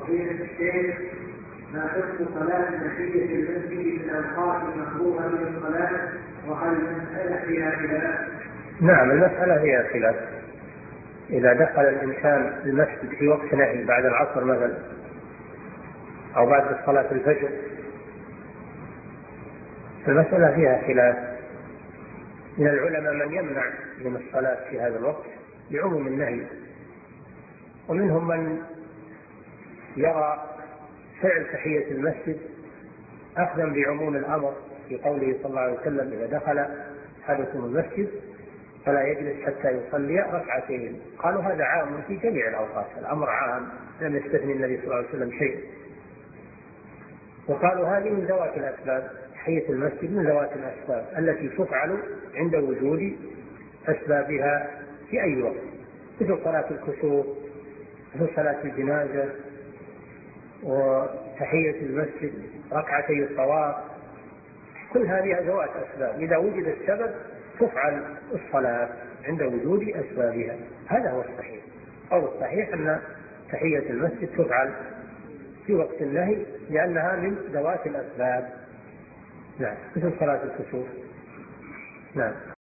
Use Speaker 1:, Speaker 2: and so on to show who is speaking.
Speaker 1: فضيلة الشيخ، ما حكم صلاة تحية المسجد في الأوقات المكروهة للصلاة، وهل المسألة فيها خلاف؟
Speaker 2: نعم، المسألة فيها خلاف. إذا دخل الإنسان المسجد في وقت نهي بعد العصر مثلا أو بعد صلاة الفجر، المسألة فيها خلاف. من العلماء من يمنع من الصلاة في هذا الوقت لعموم النهي، ومنهم من يرى فعل تحية المسجد أخذا بعموم الأمر في قوله صلى الله عليه وسلم: إذا دخل أحدكم المسجد فلا يجلس حتى يصلي ركعتين. قالوا هذا عام في جميع الأوقات، الأمر عام لم يستثني النبي صلى الله عليه وسلم شيء. وقالوا هذه من ذوات الأسباب، تحية المسجد من ذوات الأسباب التي تفعل عند وجود أسبابها في أي وقت، مثل صلاة الكسوف، مثل صلاة الجنازة، وتحية المسجد، ركعتي الطواف، كل هذه ذوات أسباب. إذا وجد السبب تفعل الصلاة عند وجود أسبابها، هذا هو الصحيح. أو الصحيح أن تحية المسجد تفعل في وقت النهي لأنها من ذوات الأسباب. نعم، مثل صلاة الكسوف. نعم.